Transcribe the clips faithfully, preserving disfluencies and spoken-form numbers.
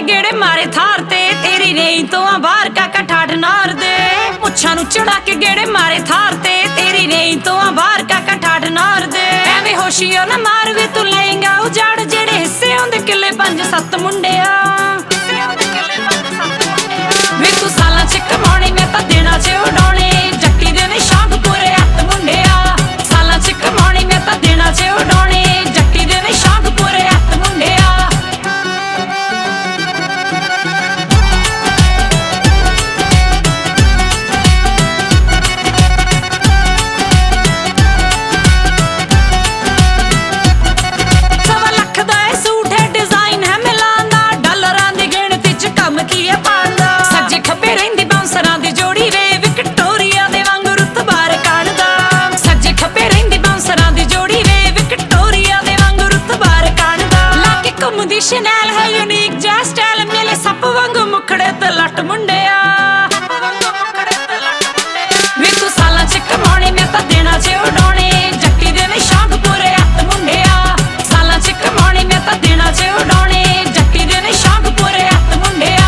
गेड़े मारे थार ते तेरी रेई तो आ बाहर काका ठाठ नार दे मुच्छां नू चढ़ा के गेड़े मारे थार ते तेरी रेई तो आ बाहर काका ठाठ नार दे एवें होशियो ना मार वे तू लेंगा उजाड़ जेड़े हिस्से होंदे किले पंज सत्त मुंडिया वे तू सालां च कमाने मैं तां दिनां च उडाउने जट्टी दे ने शौक पूरे हत्थ मुंडिया सालां च कमाने मैं तां दिनां च उडाउने जट्टी दे ने शौक पूरे हत्थ मुंडिया शनैल है यूनिक जा स्टाइल मेले सप वांगू मुखड़े ते लट मुंडिया वे तू सालां च कमाने मैं तां दिनां च उडाउने जट्टी दे ने शौक पूरे हत्थ मुंडिया सालां च कमाने मैं तां दिनां च उडाउने जट्टी दे ने शौक पूरे हत्थ मुंडिया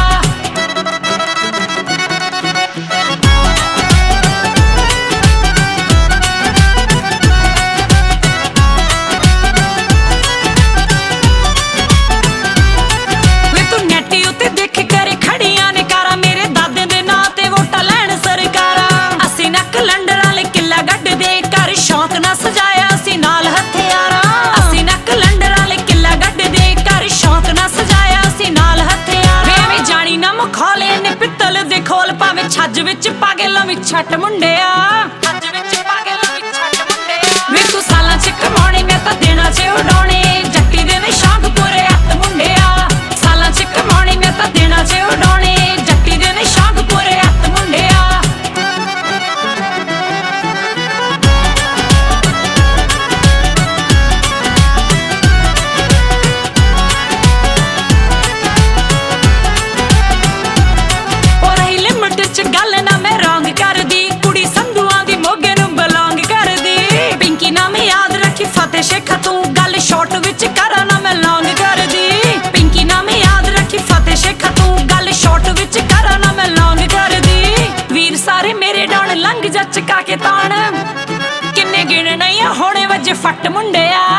छज विच पागे लवी छट मुंडिया छज विच पागे लवी छट मुंडिया वे तू सालां च कमाने मैं तां दिनां च उडाउने जट्टी दे ने शौक पूरे हत्थ मुंडिया सालां च कमाने मैं तां दिनां च उडाउने जट्टी दे ने शौक पूरे हत्थ मुंडिया गल ना मैं रॉन्ग कर दी कुड़ी संधुआं दी मोगे नू बिलोंग कर दी पिंकी ना मैं याद रखी फतेह शेखा तू गल शॉर्ट विच करा ना मैं लॉन्ग कर दी पिंकी ना मैं याद रखी फतेह शेखा तू गल शॉर्ट विच करा ना मैं लॉन्ग कर दी वीर सारे मेरे डाउन लंघ जा चका के तान किन्ने गिण नहीं होने वजे फट मुंडिया।